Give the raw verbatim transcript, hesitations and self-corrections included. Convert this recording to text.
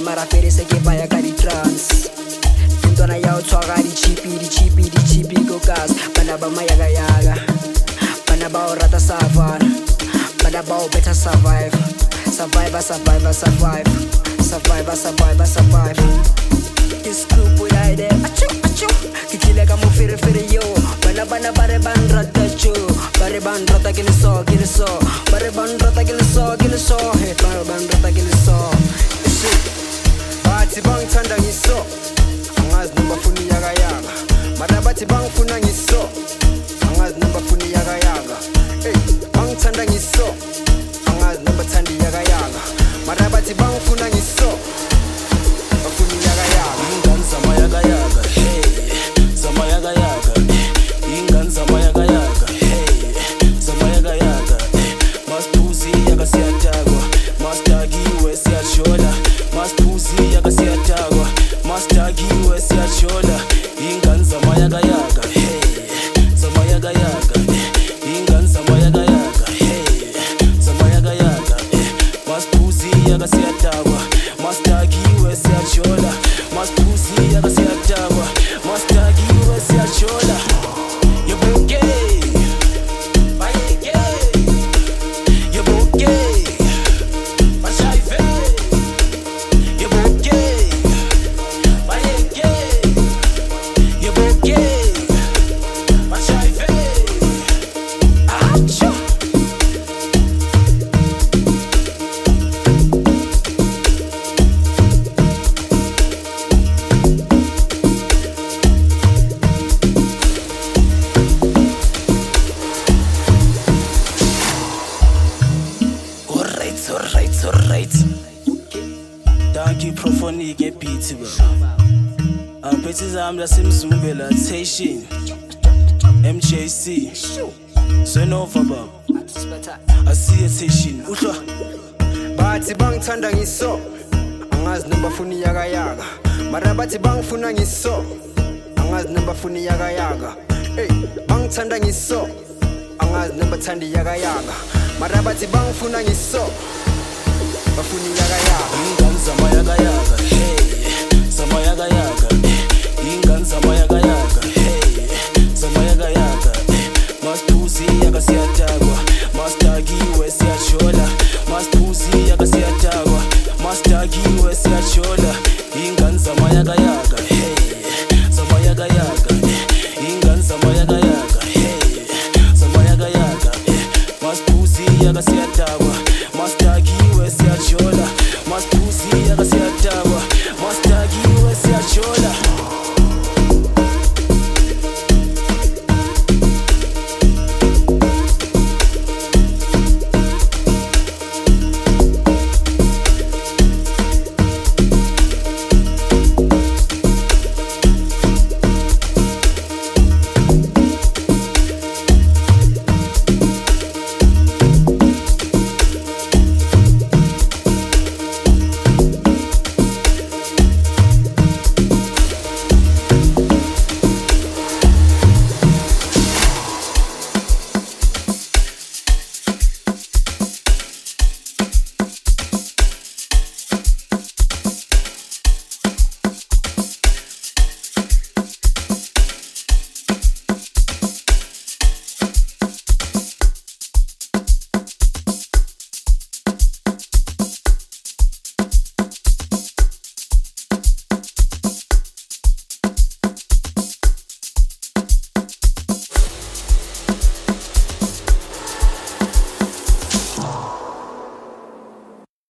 mara fere se ke baya ka di-trans intwana ya o tshwara di-chipi di-chipi di-chipi ko gas bana ba mayagayaga bana ba o rata savana bana ba o better survive survive survive survive survive survive survive iscoop with ide achu achu kikile ka mo fere fere yo bana bana bare ban rata chu bare ban rata ke le so ke le so bare ban rata ke le so ke le so he bare ban rata ke le so isi bathi bangithanda ngiso angazi noma funi yaka yaka mara bathi bangifuna ngiso angazi noma funi yaka yaka hey bangithanda ngiso angazi noma thandi yaka yaka mara bathi bangifuna ngiso bafuni yaka yaka ingane zama yaka yaka hey zama yaka yaka ingane zama yaka yaka hey zama yaka yaka maspuzi yaka siyatakwa mastagiwe siyachola maspuzi yaka siyatakwa mastagiwe siyachola ingane zama yaka yaka hey zama yaka yaka ingane zama yaka yaka hey zama yaka yaka maspuzi yaka siyatakwa mastagiwe siyachola maspuzi yaka siyatakwa mastagiwe siyachola yobuke bayeke yobuke bashaive yobuke bayeke yobuke bashaive acho Alright, alright. Thank you, Prophonic, get beat. I'm petty zam la simzumbela station. M J C. So no faba. I see a station. Utwa. Bathi bangithanda ngiso. Angazi noma funi yaka yaka. Mara bathi bangifuna ngiso. Angazi noma funi yaka yaka. Hey, bangithanda ngiso. Angazi noma thandi yaka yaka. Mara bathi bangifuna ngiso. Bafuni yaka yaka ingane zama yaka yaka hey zama yaka yaka